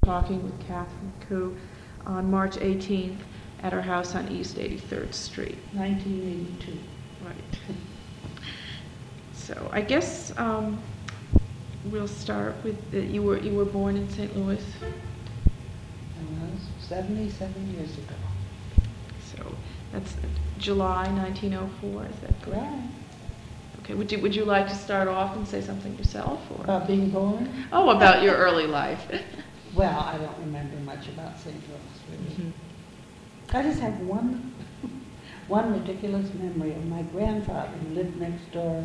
talking with Catherine Koo on March 18th at her house on East 83rd Street. 1982. Right. So I guess we'll start with you were born in St. Louis. I was 77 years ago. So that's July 1904. Is that correct? Right. Okay. Would you like to start off and say something yourself, or About being born? oh, about your early life? Well, I don't remember much about St. Louis, really. Mm-hmm. I just have one ridiculous memory of my grandfather who lived next door.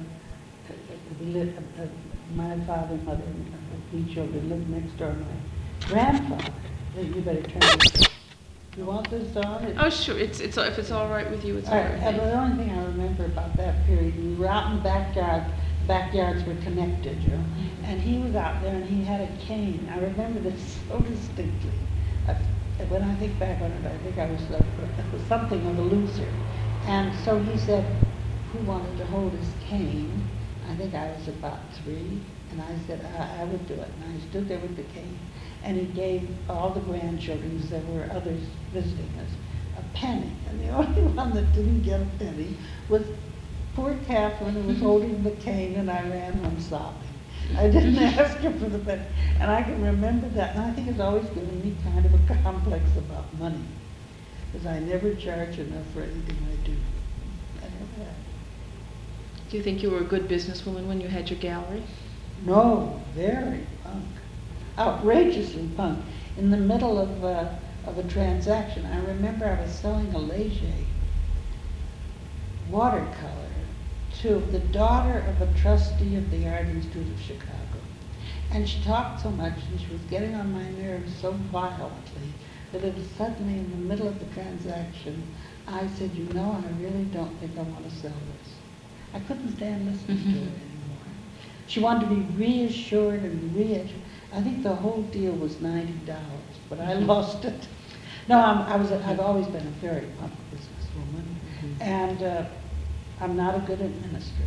My father, mother, and three children lived next door. My grandfather, you better turn this. You want this on? Oh, sure. It's if it's all right with you, it's all All right. right. with me. The only thing I remember about that period, we were out in the backyard. Backyards were connected, you know. And he was out there, and he had a cane. I remember this so distinctly. When I think back on it, I think I was something of a loser. And so he said, who wanted to hold his cane? I think I was about 3, and I said, I would do it. And I stood there with the cane, and he gave all the grandchildren, because there were others visiting us, a penny. And the only one that didn't get a penny was poor Catherine, who was holding the cane, and I ran home sobbing. I didn't ask her for the penny. And I can remember that, and I think it's always given me kind of a complex about money, because I never charge enough for anything I do. I never have. Do you think you were a good businesswoman when you had your gallery? No, very punk. Outrageously punk. In the middle of a transaction, I remember I was selling a Leger watercolor to the daughter of a trustee of the Art Institute of Chicago. And she talked so much, and she was getting on my nerves so violently that it was suddenly in the middle of the transaction, I said, you know, I really don't think I want to sell this. I couldn't stand listening to it anymore. She wanted to be reassured and reassured. I think the whole deal was $90, but I lost it. No, I've always been a very punk businesswoman, and I'm not a good administrator.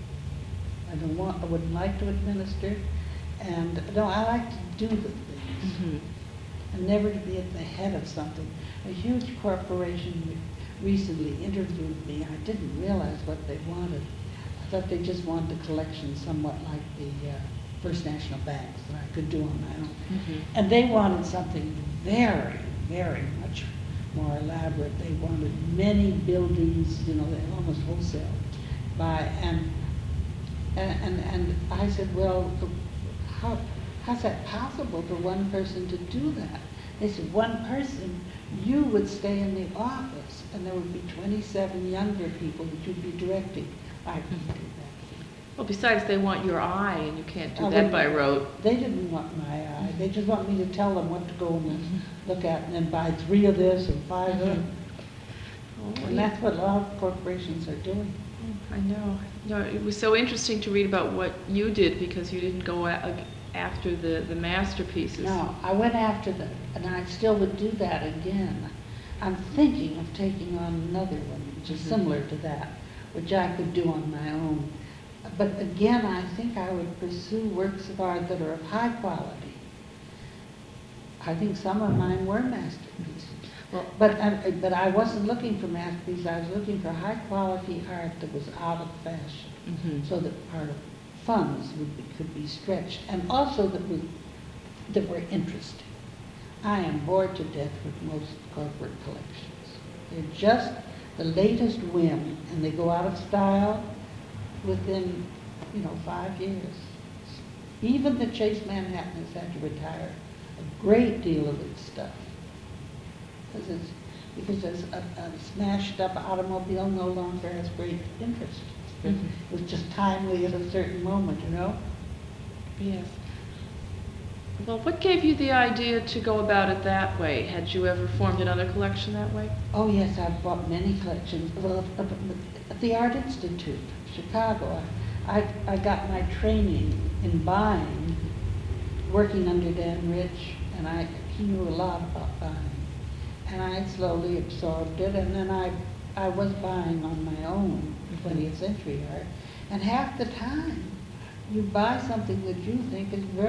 I wouldn't like to administer, and no, I like to do the things, and never to be at the head of something. A huge corporation recently interviewed me. I didn't realize what they wanted. I thought they just wanted a collection somewhat like the First National Banks that I could do on my own. And they wanted something very, very much more elaborate. They wanted many buildings, you know, they almost wholesale by, and I said, well, how's that possible for one person to do that? They said, one person, you would stay in the office, and there would be 27 younger people that you'd be directing. I couldn't do that. Well, besides, they want your eye, and you can't do that by rote. They didn't want my eye. They just want me to tell them what to go and look at, and then buy 3 of this and 5 of that. And that's what a lot of corporations are doing. I know. No, it was so interesting to read about what you did, because you didn't go after the masterpieces. No, I went after them, and I still would do that again. I'm thinking of taking on another one, which is similar to that, which I could do on my own. But again, I think I would pursue works of art that are of high quality. I think some of mine were masterpieces. Well, but I wasn't looking for masterpieces. I was looking for high quality art that was out of fashion, so that our funds could be stretched, and also that were interesting. I am bored to death with most corporate collections. They're just the latest whim, and they go out of style within, 5 years. Even the Chase Manhattan has had to retire a great deal of its stuff, because a smashed up automobile no longer has great interest. It was just timely at a certain moment, Yes. Well, what gave you the idea to go about it that way? Had you ever formed another collection that way? Oh yes, I've bought many collections. Well, at the Art Institute, Chicago, I got my training in buying, working under Dan Rich, and he knew a lot about buying. And I slowly absorbed it, and then I was buying on my own 20th century art, and half the time you buy something that you think is very